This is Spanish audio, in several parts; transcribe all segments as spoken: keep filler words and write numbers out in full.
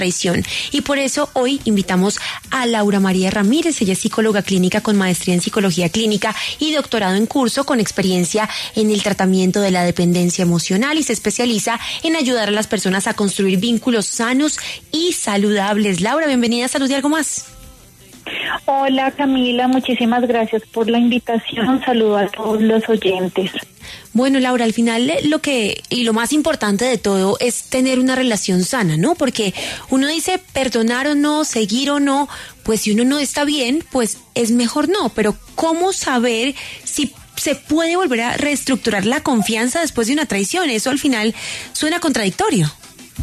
traición. Y por eso hoy invitamos a Laura María Ramírez. Ella es psicóloga clínica con maestría en psicología clínica y doctorado en curso con experiencia en el tratamiento de la dependencia emocional y se especializa en ayudar a las personas a construir vínculos sanos y saludables. Laura, bienvenida a Salud y Algo Más. Hola Camila, muchísimas gracias por la invitación. Un saludo a todos los oyentes. Bueno, Laura, al final lo que y lo más importante de todo es tener una relación sana, ¿no? Porque uno dice perdonar o no, seguir o no, pues si uno no está bien, pues es mejor no. Pero ¿cómo saber si se puede volver a reestructurar la confianza después de una traición? Eso al final suena contradictorio.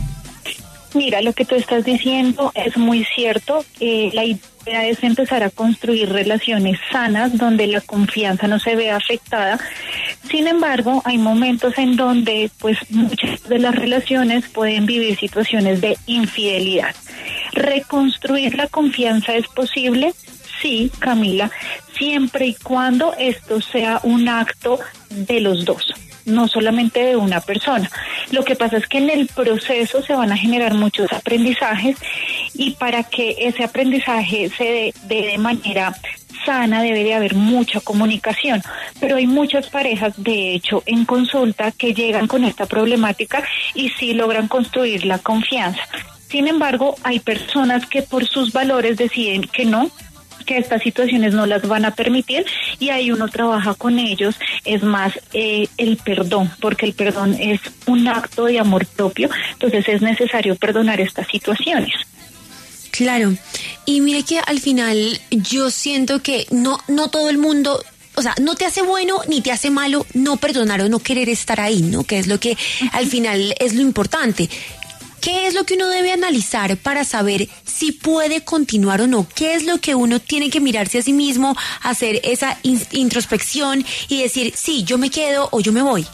Mira, lo que tú estás diciendo es muy cierto. Eh, la idea es empezar a construir relaciones sanas donde la confianza no se vea afectada. Sin embargo, hay momentos en donde pues muchas de las relaciones pueden vivir situaciones de infidelidad. ¿Reconstruir la confianza es posible? Sí, Camila, siempre y cuando esto sea un acto de los dos, no solamente de una persona. Lo que pasa es que en el proceso se van a generar muchos aprendizajes y para que ese aprendizaje se dé de, de manera sana debe de haber mucha comunicación, pero hay muchas parejas, de hecho, en consulta que llegan con esta problemática y sí logran construir la confianza. Sin embargo, hay personas que por sus valores deciden que no, que estas situaciones no las van a permitir y ahí uno trabaja con ellos, es más eh, el perdón, porque el perdón es un acto de amor propio, entonces es necesario perdonar estas situaciones. Claro, y mire que al final yo siento que no, no todo el mundo, o sea, no te hace bueno ni te hace malo no perdonar o no querer estar ahí, ¿no? Que es lo que al final es lo importante. ¿Qué es lo que uno debe analizar para saber si puede continuar o no? ¿Qué es lo que uno tiene que mirarse a sí mismo, hacer esa in- introspección y decir, sí, yo me quedo o yo me voy?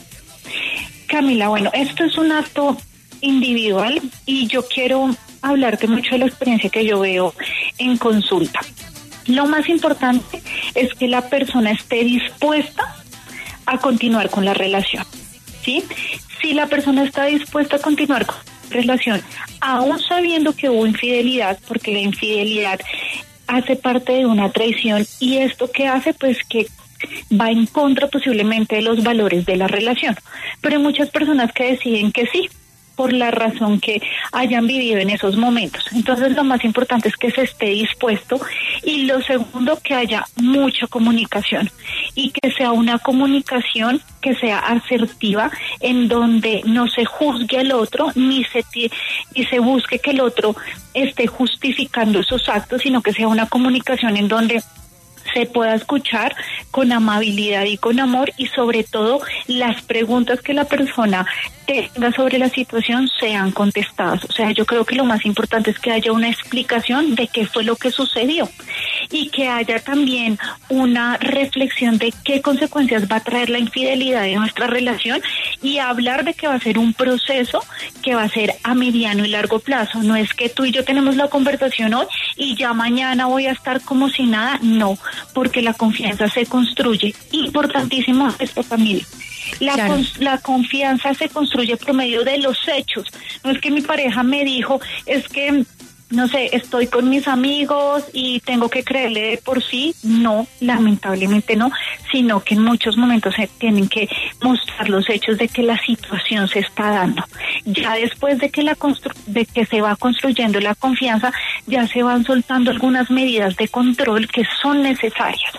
Camila, bueno, esto es un acto individual y yo quiero hablarte mucho de la experiencia que yo veo en consulta. Lo más importante es que la persona esté dispuesta a continuar con la relación, ¿sí? Si la persona está dispuesta a continuar con la relación, aún sabiendo que hubo infidelidad, porque la infidelidad hace parte de una traición, y esto que hace, pues que va en contra posiblemente de los valores de la relación. Pero hay muchas personas que deciden que sí, por la razón que hayan vivido en esos momentos. Entonces lo más importante es que se esté dispuesto y lo segundo, que haya mucha comunicación y que sea una comunicación que sea asertiva, en donde no se juzgue al otro ni se t- ni se busque que el otro esté justificando sus actos, sino que sea una comunicación en donde se pueda escuchar con amabilidad y con amor, y sobre todo las preguntas que la persona tenga sobre la situación sean contestadas. O sea, yo creo que lo más importante es que haya una explicación de qué fue lo que sucedió y que haya también una reflexión de qué consecuencias va a traer la infidelidad de nuestra relación, y hablar de que va a ser un proceso que va a ser a mediano y largo plazo. No es que tú y yo tenemos la conversación hoy y ya mañana voy a estar como si nada, no, porque la confianza se construye. Importantísimo esto, Camila. La, claro. con, la confianza se construye por medio de los hechos. No es que mi pareja me dijo, es que, no sé, estoy con mis amigos y tengo que creerle de por sí. No, lamentablemente no, sino que en muchos momentos se tienen que mostrar los hechos de que la situación se está dando. Ya después de que la constru- de que se va construyendo la confianza, ya se van soltando algunas medidas de control que son necesarias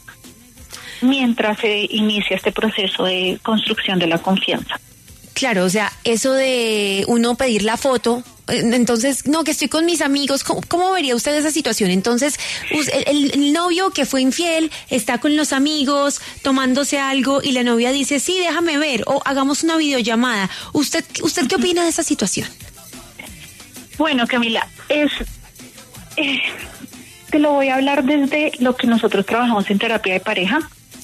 mientras se inicia este proceso de construcción de la confianza. Claro, o sea, eso de uno pedir la foto, entonces, no, que estoy con mis amigos, ¿cómo, cómo vería usted esa situación? Entonces, el, el novio que fue infiel está con los amigos tomándose algo y la novia dice, sí, déjame ver, o hagamos una videollamada. ¿Usted, usted qué opina de esa situación? Bueno, Camila, es... Eh, te lo voy a hablar desde lo que nosotros trabajamos en terapia de pareja.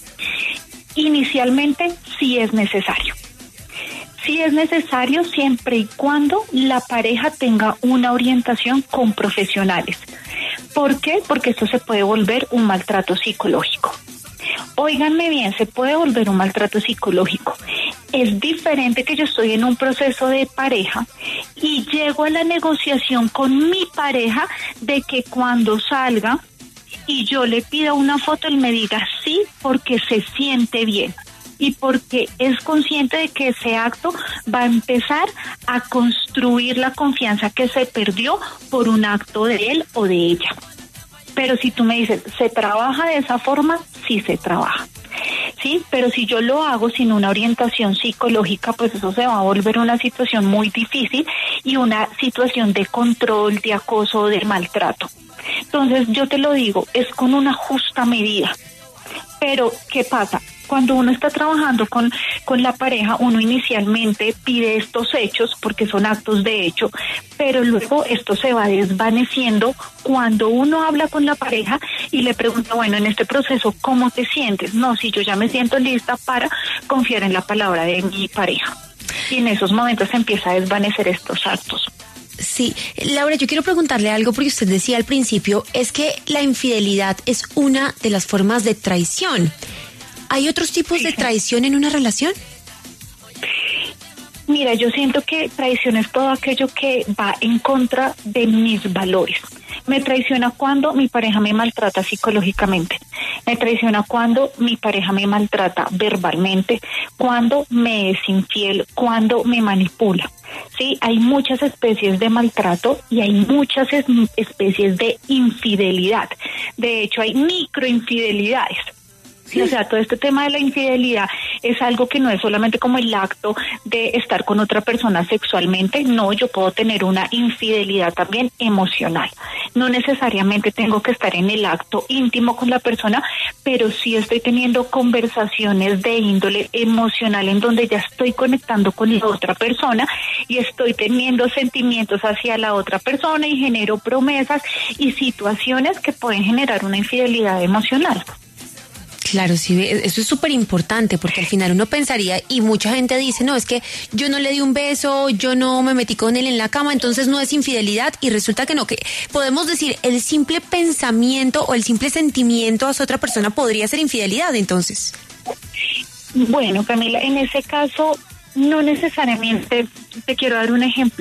Inicialmente, sí es necesario. Sí es necesario siempre y cuando la pareja tenga una orientación con profesionales. ¿Por qué? Porque esto se puede volver un maltrato psicológico. Óiganme bien, se puede volver un maltrato psicológico. Es diferente que yo estoy en un proceso de pareja y llego a la negociación con mi pareja de que cuando salga y yo le pida una foto, él me diga sí porque se siente bien y porque es consciente de que ese acto va a empezar a construir la confianza que se perdió por un acto de él o de ella. Pero si tú me dices, ¿se trabaja de esa forma? Sí se trabaja. Sí, pero si yo lo hago sin una orientación psicológica, pues eso se va a volver una situación muy difícil y una situación de control, de acoso, de maltrato. Entonces, yo te lo digo, es con una justa medida. Pero, ¿qué pasa? Cuando uno está trabajando con, con la pareja, uno inicialmente pide estos hechos porque son actos de hecho, pero luego esto se va desvaneciendo cuando uno habla con la pareja y le pregunta, bueno, en este proceso, ¿cómo te sientes? No, si yo ya me siento lista para confiar en la palabra de mi pareja. Y en esos momentos se empieza a desvanecer estos actos. Sí, Laura, yo quiero preguntarle algo porque usted decía al principio, es que la infidelidad es una de las formas de traición. ¿Hay otros tipos de traición en una relación? Mira, yo siento que traición es todo aquello que va en contra de mis valores. Me traiciona cuando mi pareja me maltrata psicológicamente. Me traiciona cuando mi pareja me maltrata verbalmente, cuando me es infiel, cuando me manipula. Sí, hay muchas especies de maltrato y hay muchas es- especies de infidelidad. De hecho, hay microinfidelidades. Sí, o sea, todo este tema de la infidelidad es algo que no es solamente como el acto de estar con otra persona sexualmente, no, yo puedo tener una infidelidad también emocional. No necesariamente tengo que estar en el acto íntimo con la persona, pero sí estoy teniendo conversaciones de índole emocional en donde ya estoy conectando con la otra persona y estoy teniendo sentimientos hacia la otra persona y genero promesas y situaciones que pueden generar una infidelidad emocional. Claro, sí, eso es súper importante porque al final uno pensaría y mucha gente dice, no, es que yo no le di un beso, yo no me metí con él en la cama, entonces no es infidelidad y resulta que no, que podemos decir el simple pensamiento o el simple sentimiento hacia otra persona podría ser infidelidad entonces. Bueno, Camila, en ese caso no necesariamente, te quiero dar un ejemplo.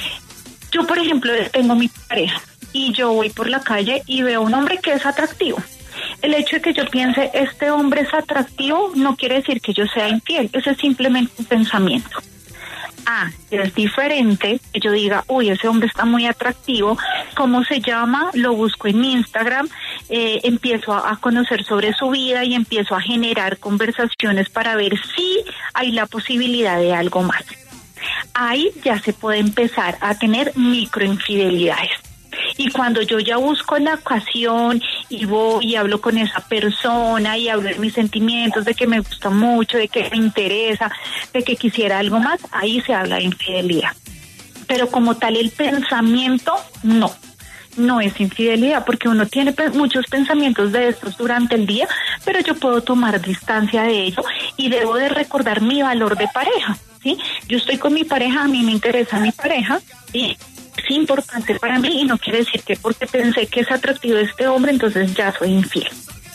Yo, por ejemplo, tengo mi pareja y yo voy por la calle y veo un hombre que es atractivo. El hecho de que yo piense, este hombre es atractivo, no quiere decir que yo sea infiel, eso es simplemente un pensamiento. Ah, es diferente que yo diga, uy, ese hombre está muy atractivo, ¿cómo se llama? Lo busco en mi Instagram, eh, empiezo a, a conocer sobre su vida y empiezo a generar conversaciones para ver si hay la posibilidad de algo más. Ahí ya se puede empezar a tener microinfidelidades. Y cuando yo ya busco la ocasión y voy y hablo con esa persona y hablo de mis sentimientos, de que me gusta mucho, de que me interesa, de que quisiera algo más, ahí se habla de infidelidad. Pero como tal el pensamiento, no, no es infidelidad, porque uno tiene pe- muchos pensamientos de estos durante el día, pero yo puedo tomar distancia de ello y debo de recordar mi valor de pareja, ¿sí? Yo estoy con mi pareja, a mí me interesa mi pareja y es importante para mí y no quiere decir que porque pensé que es atractivo este hombre, entonces ya soy infiel.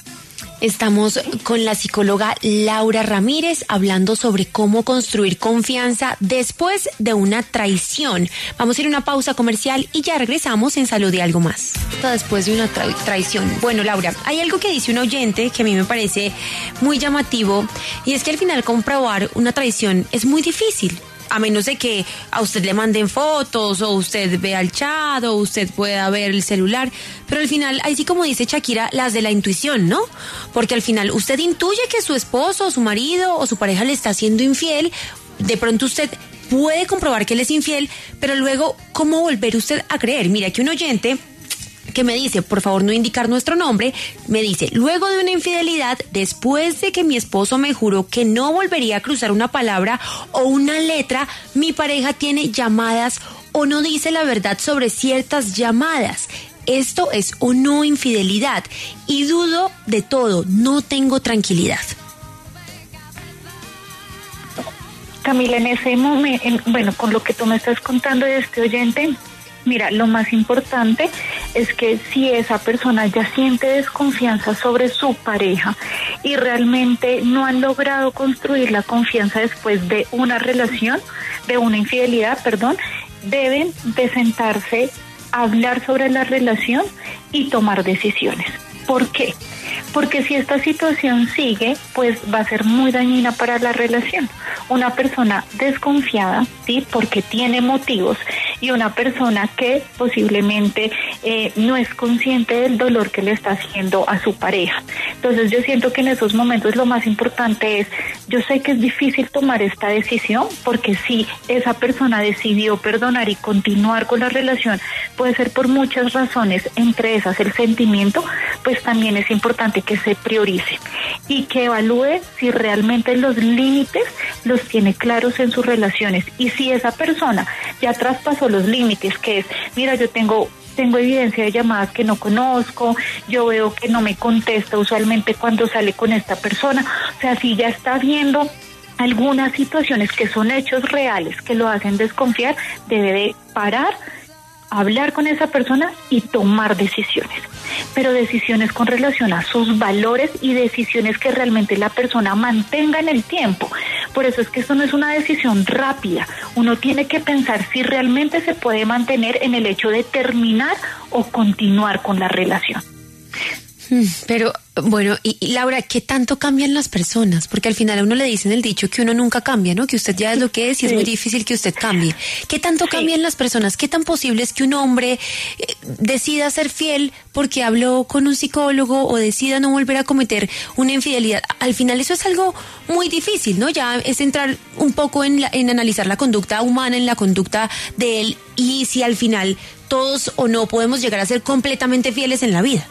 Estamos con la psicóloga Laura Ramírez hablando sobre cómo construir confianza después de una traición. Vamos a ir a una pausa comercial y ya regresamos en Salud y Algo Más. Después de una tra- traición. Bueno, Laura, hay algo que dice un oyente que a mí me parece muy llamativo y es que al final comprobar una traición es muy difícil. A menos de que a usted le manden fotos o usted vea el chat o usted pueda ver el celular. Pero al final, ahí sí como dice Shakira, las de la intuición, ¿no? Porque al final usted intuye que su esposo o su marido o su pareja le está siendo infiel. De pronto usted puede comprobar que él es infiel, pero luego, ¿cómo volver usted a creer? Mira, que un oyente que me dice, por favor no indicar nuestro nombre, me dice, luego de una infidelidad, después de que mi esposo me juró que no volvería a cruzar una palabra o una letra, mi pareja tiene llamadas o no dice la verdad sobre ciertas llamadas. Esto es o no infidelidad y dudo de todo, no tengo tranquilidad. Camila, en ese momento, en, bueno, con lo que tú me estás contando de este oyente, mira, lo más importante es que si esa persona ya siente desconfianza sobre su pareja y realmente no han logrado construir la confianza después de una relación, de una infidelidad, perdón, deben de sentarse, hablar sobre la relación y tomar decisiones. ¿Por qué? Porque si esta situación sigue, pues va a ser muy dañina para la relación. Una persona desconfiada, ¿sí? Porque tiene motivos, y una persona que posiblemente eh, no es consciente del dolor que le está haciendo a su pareja. Entonces yo siento que en esos momentos lo más importante es, yo sé que es difícil tomar esta decisión, porque si esa persona decidió perdonar y continuar con la relación, puede ser por muchas razones, entre esas el sentimiento, pues también es importante que se priorice y que evalúe si realmente los límites los tiene claros en sus relaciones, y si esa persona ya traspasó los límites, que es, mira, yo tengo tengo evidencia de llamadas que no conozco, yo veo que no me contesta usualmente cuando sale con esta persona, o sea, si ya está viendo algunas situaciones que son hechos reales que lo hacen desconfiar, debe de parar, hablar con esa persona y tomar decisiones, pero decisiones con relación a sus valores y decisiones que realmente la persona mantenga en el tiempo. Por eso es que esto no es una decisión rápida, uno tiene que pensar si realmente se puede mantener en el hecho de terminar o continuar con la relación. Pero, bueno, y, y Laura, ¿qué tanto cambian las personas? Porque al final a uno le dicen el dicho que uno nunca cambia, ¿no? Que usted ya es lo que es y sí. Es muy difícil que usted cambie. ¿Qué tanto sí. cambian las personas? ¿Qué tan posible es que un hombre eh, decida ser fiel porque habló con un psicólogo o decida no volver a cometer una infidelidad? Al final eso es algo muy difícil, ¿no? Ya es entrar un poco en, la, en analizar la conducta humana, en la conducta de él, y si al final todos o no podemos llegar a ser completamente fieles en la vida.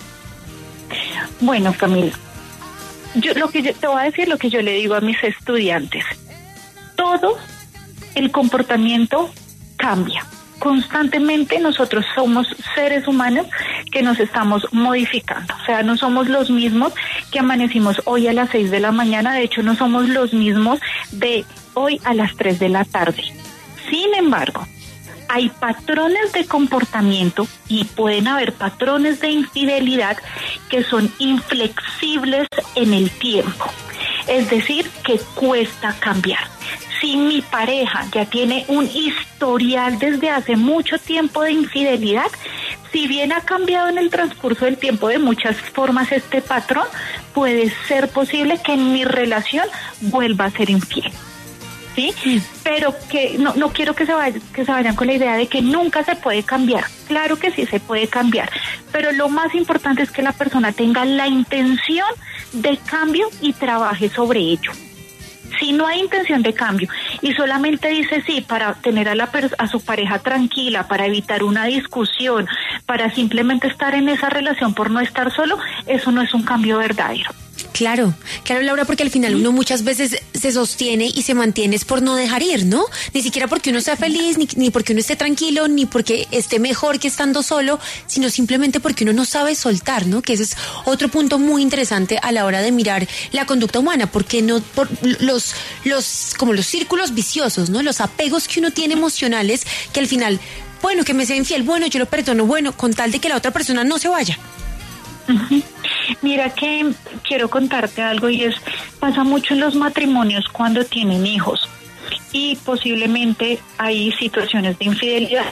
Bueno, Camila, yo lo que yo, te voy a decir lo que yo le digo a mis estudiantes. Todo el comportamiento cambia. Constantemente nosotros somos seres humanos que nos estamos modificando. O sea, no somos los mismos que amanecimos hoy a las seis de la mañana. De hecho, no somos los mismos de hoy a las tres de la tarde. Sin embargo, hay patrones de comportamiento y pueden haber patrones de infidelidad que son inflexibles en el tiempo. Es decir, que cuesta cambiar. Si mi pareja ya tiene un historial desde hace mucho tiempo de infidelidad, si bien ha cambiado en el transcurso del tiempo de muchas formas este patrón, puede ser posible que en mi relación vuelva a ser infiel. ¿Sí? sí, pero que no no quiero que se vayan, que se vayan con la idea de que nunca se puede cambiar. Claro que sí se puede cambiar, pero lo más importante es que la persona tenga la intención de cambio y trabaje sobre ello. Si no hay intención de cambio y solamente dice sí para tener a la a su pareja tranquila, para evitar una discusión, para simplemente estar en esa relación por no estar solo, eso no es un cambio verdadero. Claro, claro, Laura, porque al final uno muchas veces se sostiene y se mantiene es por no dejar ir, ¿no? Ni siquiera porque uno sea feliz, ni, ni porque uno esté tranquilo, ni porque esté mejor que estando solo, sino simplemente porque uno no sabe soltar, ¿no? Que ese es otro punto muy interesante a la hora de mirar la conducta humana, porque no por los los como los círculos viciosos, ¿no? Los apegos que uno tiene emocionales, que al final, bueno, que me sea infiel, bueno, yo lo perdono, bueno, con tal de que la otra persona no se vaya. Uh-huh. Mira que quiero contarte algo, y es, pasa mucho en los matrimonios cuando tienen hijos y posiblemente hay situaciones de infidelidad.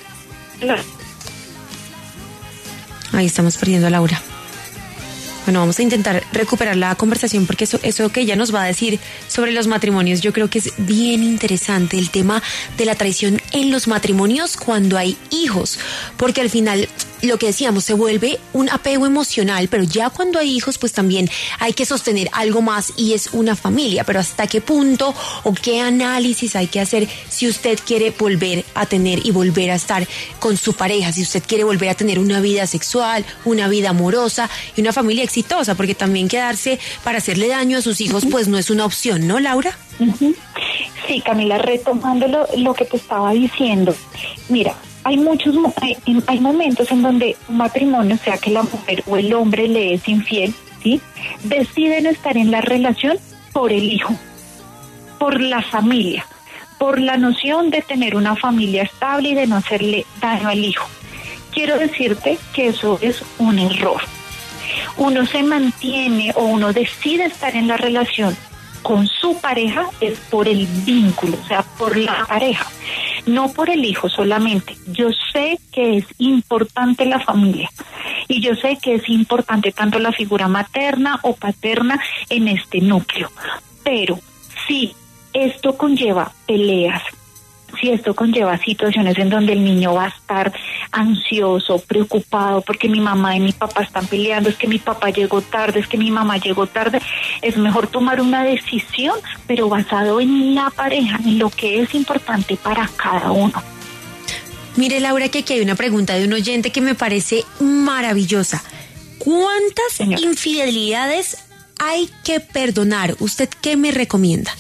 Ahí estamos perdiendo a Laura. Bueno, vamos a intentar recuperar la conversación, porque eso, eso que ella nos va a decir sobre los matrimonios, yo creo que es bien interesante, el tema de la traición en los matrimonios cuando hay hijos, porque al final, lo que decíamos, se vuelve un apego emocional, pero ya cuando hay hijos, pues también hay que sostener algo más y es una familia. Pero hasta qué punto o qué análisis hay que hacer si usted quiere volver a tener y volver a estar con su pareja, si usted quiere volver a tener una vida sexual, una vida amorosa y una familia exitosa, porque también quedarse para hacerle daño a sus hijos, pues no es una opción, ¿no, Laura? Uh-huh. Sí, Camila, retomando lo, lo que te estaba diciendo, mira, hay muchos hay, hay momentos en donde un matrimonio, sea que la mujer o el hombre le es infiel, ¿sí? Deciden estar en la relación por el hijo, por la familia, por la noción de tener una familia estable y de no hacerle daño al hijo. Quiero decirte que eso es un error. uno se mantiene o uno decide estar en la relación con su pareja es por el vínculo, o sea, por la pareja, no por el hijo solamente. Yo sé que es importante la familia y yo sé que es importante tanto la figura materna o paterna en este núcleo, pero si esto conlleva peleas, si esto conlleva situaciones en donde el niño va a estar ansioso, preocupado, porque mi mamá y mi papá están peleando, es que mi papá llegó tarde, es que mi mamá llegó tarde, es mejor tomar una decisión, pero basado en la pareja, en lo que es importante para cada uno. Mire, Laura, que aquí hay una pregunta de un oyente que me parece maravillosa. ¿Cuántas Señora. infidelidades hay que perdonar? ¿Usted qué me recomienda?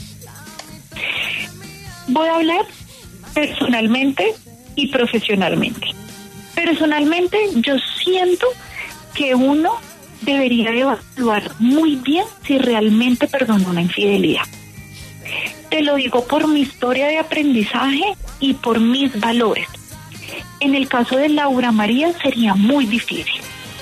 Voy a hablar personalmente y profesionalmente. Personalmente, yo siento que uno debería evaluar muy bien si realmente perdona una infidelidad. Te lo digo por mi historia de aprendizaje y por mis valores. En el caso de Laura María sería muy difícil,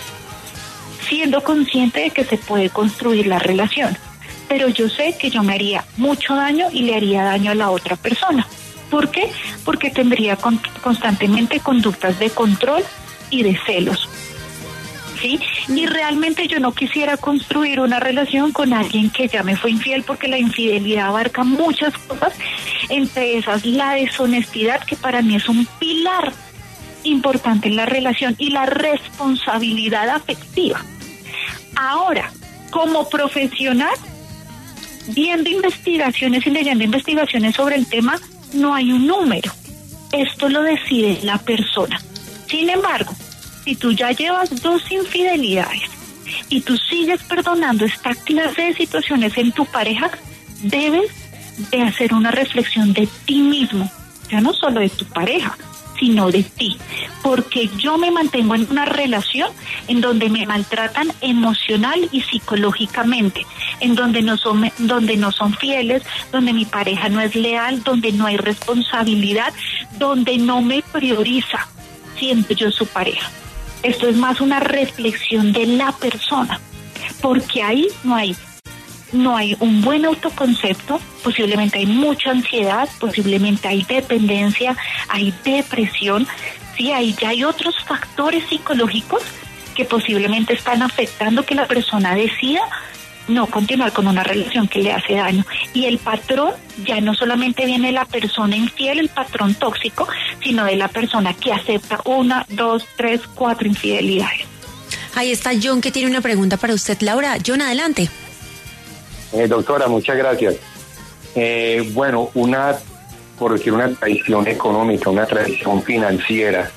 siendo consciente de que se puede construir la relación, pero yo sé que yo me haría mucho daño y le haría daño a la otra persona. ¿Por qué? Porque tendría con, constantemente conductas de control y de celos, ¿sí? Y realmente yo no quisiera construir una relación con alguien que ya me fue infiel, porque la infidelidad abarca muchas cosas, entre esas la deshonestidad, que para mí es un pilar importante en la relación, y la responsabilidad afectiva. Ahora, como profesional, viendo investigaciones y leyendo investigaciones sobre el tema, no hay un número. Esto lo decide la persona. Sin embargo, si tú ya llevas dos infidelidades y tú sigues perdonando esta clase de situaciones en tu pareja, debes de hacer una reflexión de ti mismo, ya no solo de tu pareja, sino de ti, porque yo me mantengo en una relación en donde me maltratan emocional y psicológicamente, en donde no son, donde no son fieles, donde mi pareja no es leal, donde no hay responsabilidad, donde no me prioriza, siendo yo su pareja. Esto es más una reflexión de la persona, porque ahí no hay no hay un buen autoconcepto, posiblemente hay mucha ansiedad, posiblemente hay dependencia, hay depresión, sí, ahí ya hay otros factores psicológicos que posiblemente están afectando que la persona decida no continuar con una relación que le hace daño. Y el patrón ya no solamente viene de la persona infiel, el patrón tóxico, sino de la persona que acepta una, dos, tres, cuatro infidelidades. Ahí está John, que tiene una pregunta para usted, Laura. John, adelante. Eh, doctora, muchas gracias. Eh, bueno, una, por decir una traición económica, una traición financiera,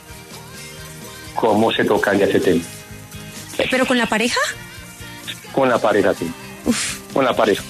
¿cómo se tocaría ese tema? ¿Pero con la pareja? Con la pareja, sí. Uf. Con la pareja.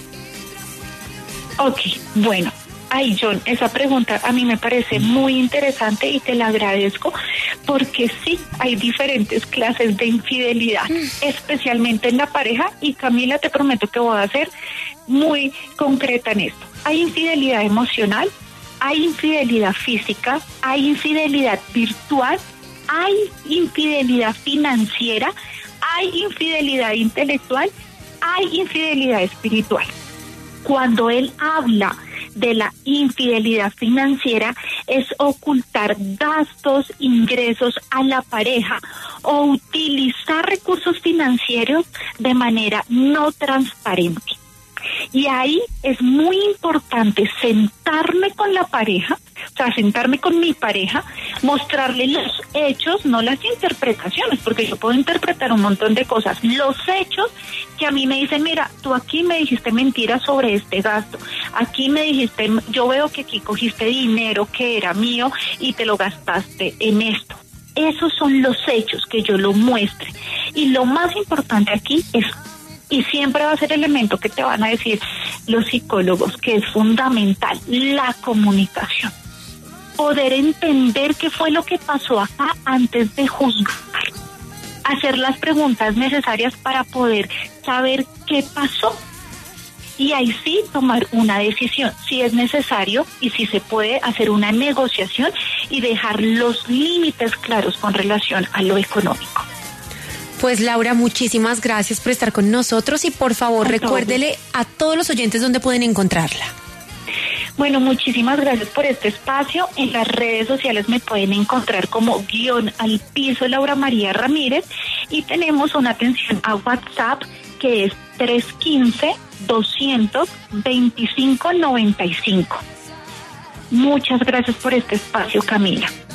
Ok, bueno. Ay, John, esa pregunta a mí me parece muy interesante y te la agradezco, porque sí, hay diferentes clases de infidelidad, especialmente en la pareja, y Camila, te prometo que voy a ser muy concreta en esto. Hay infidelidad emocional, hay infidelidad física, hay infidelidad virtual, hay infidelidad financiera, hay infidelidad intelectual, hay infidelidad espiritual. Cuando él habla de la infidelidad financiera, es ocultar gastos, ingresos a la pareja o utilizar recursos financieros de manera no transparente. Y ahí es muy importante sentarme con la pareja, o sea, sentarme con mi pareja, mostrarle los hechos, no las interpretaciones, porque yo puedo interpretar un montón de cosas, los hechos que a mí me dicen, mira, tú aquí me dijiste mentiras sobre este gasto, aquí me dijiste, yo veo que aquí cogiste dinero que era mío y te lo gastaste en esto. Esos son los hechos, que yo lo muestre. Y lo más importante aquí es, y siempre va a ser el elemento que te van a decir los psicólogos, que es fundamental, la comunicación. Poder entender qué fue lo que pasó acá antes de juzgar. Hacer las preguntas necesarias para poder saber qué pasó. Y ahí sí tomar una decisión, si es necesario y si se puede hacer una negociación y dejar los límites claros con relación a lo económico. Pues Laura, muchísimas gracias por estar con nosotros y por favor Con recuérdele a todos los oyentes dónde pueden encontrarla. Bueno, muchísimas gracias por este espacio. En las redes sociales me pueden encontrar como guión al piso Laura María Ramírez y tenemos una atención a WhatsApp que es tres uno cinco, doscientos veinticinco noventa y cinco. Muchas gracias por este espacio, Camila.